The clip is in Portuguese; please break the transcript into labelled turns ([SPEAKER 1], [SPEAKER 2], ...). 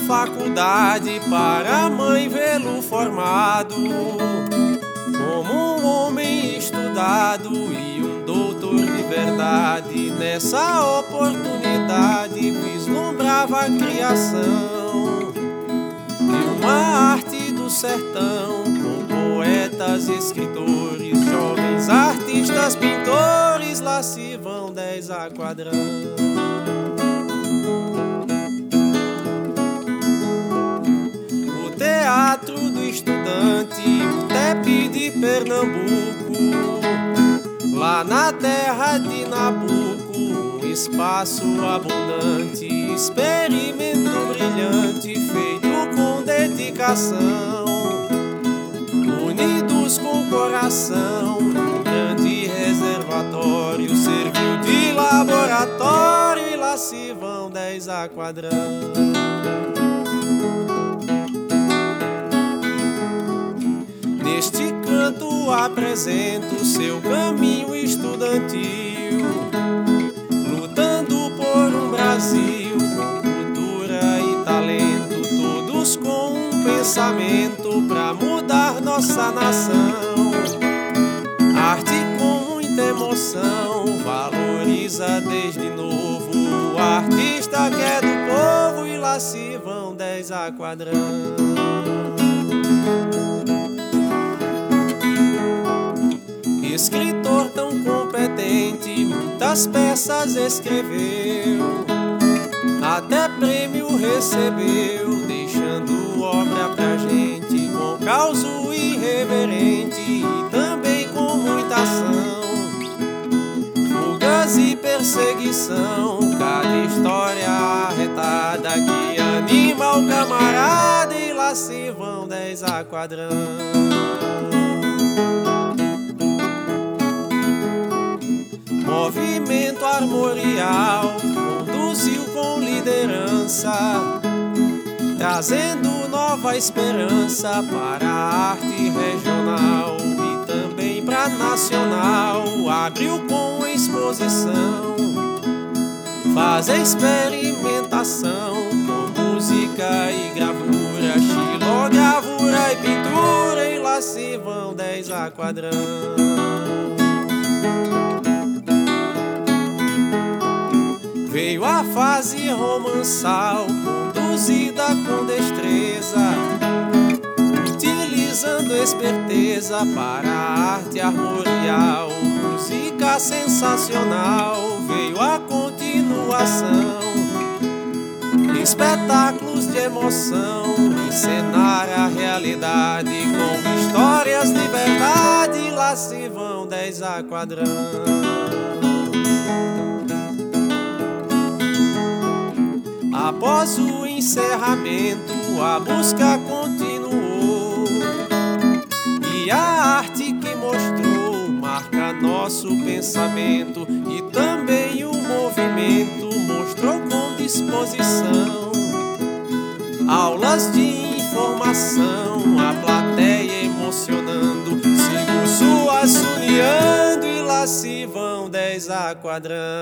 [SPEAKER 1] faculdade para a mãe vê-lo formado como um homem estudado e um doutor de verdade. Nessa oportunidade vislumbrava a criação de uma arte do sertão, com poetas, escritores, jovens artistas, pintores. Lá se vão 10 a quadrão. O Teatro do Estudante, o TEP de Pernambuco, lá na terra de Nabuco, um espaço abundante, experimento brilhante, feito com dedicação, unidos com coração, um grande reservatório serviu de laboratório. E lá se vão 10 a quadrão. Neste canto apresento seu caminho estudantil, lutando por um Brasil com cultura e talento, todos com um pensamento pra mudar nossa nação. Arte com muita emoção, valoriza desde novo o artista que é do povo. E lá se vão 10 a quadrão. Escritor tão competente, muitas peças escreveu, até prêmio recebeu, deixando obra pra gente com causa irreverente e também com muita ação. Fugas e perseguição, cada história arretada que anima o camarada. E lá se vão 10 a quadrão. Movimento armorial conduziu com liderança, trazendo nova esperança para a arte regional e também para a nacional. Abriu com exposição, faz experimentação com música e gravura, xilogravura e pintura. E lá se vão 10 a quadrão. Veio a fase romançal, conduzida com destreza, utilizando esperteza para a arte armorial. Música sensacional, veio a continuação, espetáculos de emoção, encenar a realidade com histórias de verdade. Lá se vão 10 a quadrão. Após o encerramento, a busca continuou, e a arte que mostrou marca nosso pensamento, e também o movimento mostrou com disposição aulas de informação, a plateia emocionando, sigo suas uniando. E lá se vão 10 a quadrão.